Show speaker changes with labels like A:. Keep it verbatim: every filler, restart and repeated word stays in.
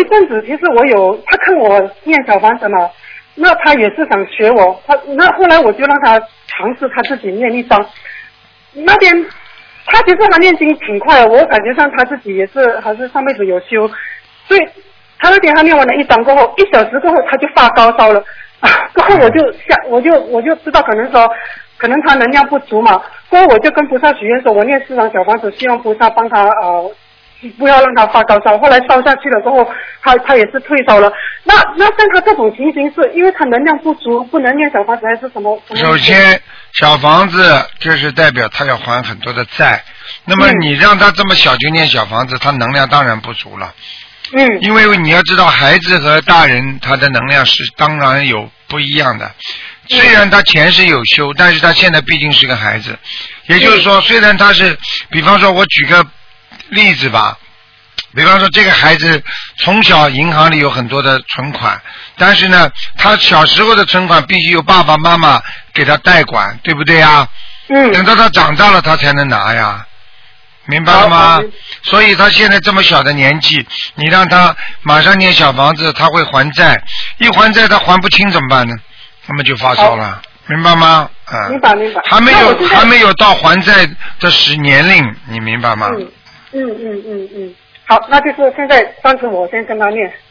A: 一阵子，其实我有他看我念小房子嘛，那他也是想学我，他那后来我就让他尝试他自己念一张，那边他其实他念经挺快的，我感觉上他自己也是还是上辈子有修，所以他那天他念完了一张过后，一小时过后他就发高烧了，啊，过后我就下我就我就知道可能说可能他能量不足嘛，过后我就跟菩萨许愿说，我念四张小房子，希望菩萨帮他呃。不要让他发高烧，后来烧下去了之后，他他也是退烧了。那那像他这种情形，是因为他能量不足，不能念小房子，还是什么？什么
B: 首先，小房子就是代表他要还很多的债。那么你让他这么小就念小房子，他能量当然不足了。
A: 嗯。
B: 因为你要知道，孩子和大人他的能量是当然有不一样的。虽然他前世有修，但是他现在毕竟是个孩子。也就是说，虽然他是，比方说，我举个例子吧，比方说这个孩子从小银行里有很多的存款，但是呢他小时候的存款必须由爸爸妈妈给他代管，对不对呀？
A: 嗯。
B: 等到他长大了他才能拿呀，明白了吗？所以他现在这么小的年纪，你让他马上念小房子，他会还债，一还债他还不清怎么办呢？那么就发烧了，明白吗？啊、嗯，
A: 明白明白。
B: 还没有还没有到还债的时年龄，你明白吗？
A: 嗯嗯嗯嗯嗯，好，那就是现在暂时我先跟他念。